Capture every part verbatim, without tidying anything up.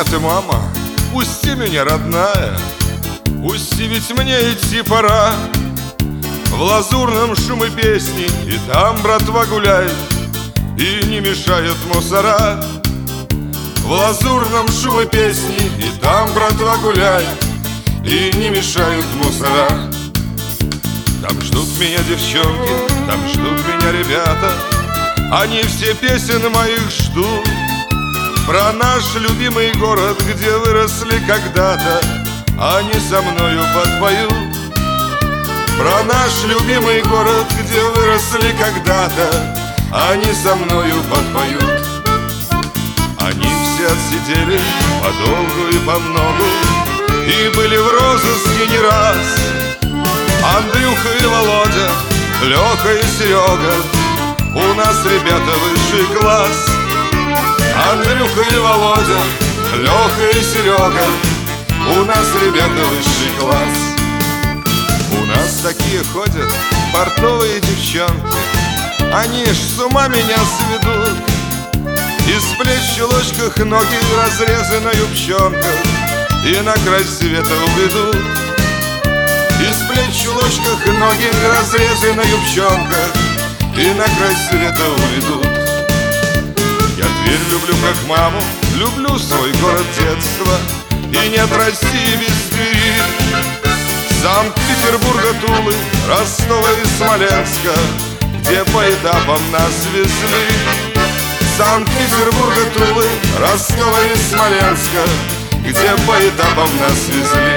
меня ты, мама, пусти меня, родная, пусти, ведь мне идти пора. В лазурном шуме песни, и там братва гуляет, и не мешают мусора. В лазурном шуме песни, и там братва гуляет, и не мешают мусора. Там ждут меня девчонки, там ждут меня ребята, они все песен моих ждут. Про наш любимый город, где выросли когда-то, они со мною подпоют. Про наш любимый город, где выросли когда-то, они со мною подпоют. Они все отсидели подолгу и помногу, и были в розыске не раз. Андрюха и Володя, Леха и Серега, у нас, ребята, высший класс. Андрюха и Володя, Леха и Серега, у нас, ребята, высший класс. У нас такие ходят портовые девчонки, они ж с ума меня сведут. Из плеч в чулочках ноги разрезы на юбчонках, и на край света уведут. Из плеч в чулочках ноги разрезы на юбчонках, и на край света уведут. Я Тверь люблю как маму, люблю свой город детства, и нет России без Твери. Санкт-Петербурга, Тулы, Ростова и Смоленска, где по этапам нас везли. Санкт-Петербурга, Тулы, Ростова и Смоленска, где по этапам нас везли.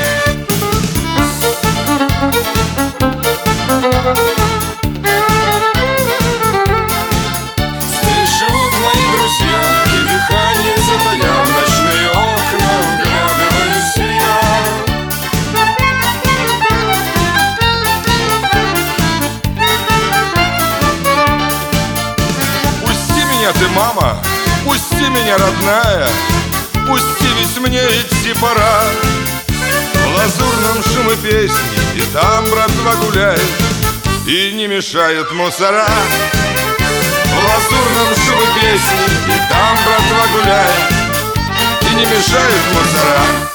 Здесь живут мои друзья, и дыхание затая в ночные окна, вглядываюсь я. Пусти меня ты, мама, пусти меня, родная, пусти, ведь мне идти пора. В лазурном шуме песни, и там братва гуляет, и не мешают мусора. В лазурном шуме песни, и там братва гуляет, и не мешают мусора.